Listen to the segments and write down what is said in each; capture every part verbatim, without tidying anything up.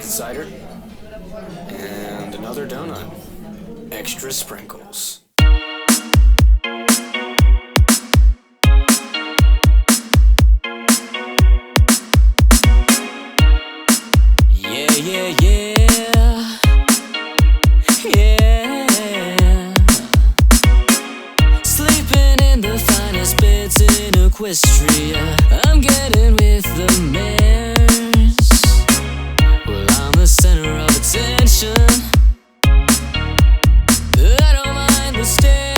cider, and another donut. Extra sprinkles. Yeah, yeah, yeah. Yeah. Sleeping in the finest beds in Equestria. I'm getting with the mares. Well, I'm the center of attention. I don't mind the stairs.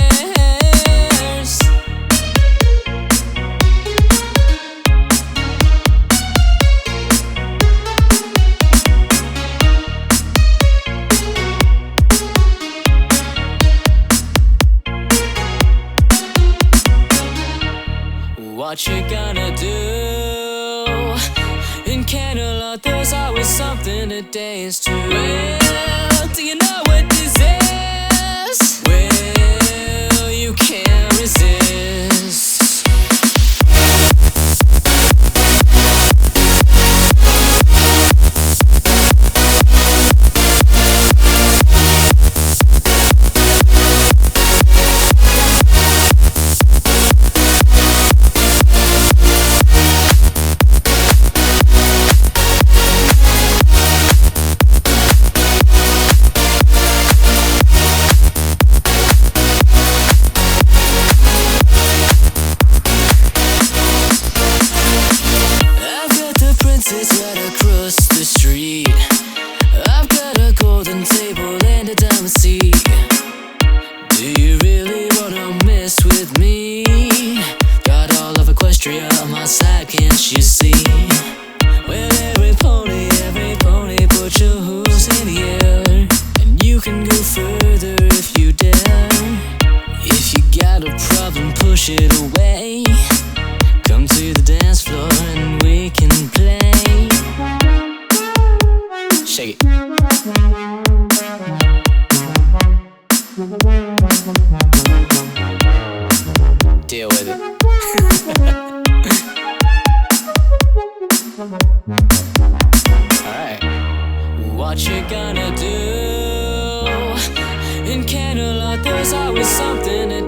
What you gonna do? In Camelot there's always something to dance to. Well, do you know what this is? Well, you can't resist. It's right across the street. I've got a golden table and a diamond seat. Do you really wanna mess with me? Got all of Equestria on my side, can't you see? Well, every pony, every pony, put your hooves in the air, and you can go further if you dare. If you got a problem, push it away. Come to the dance floor and we can play. Shake it. Deal with it. Alright. What you gonna do? In Camelot there's always something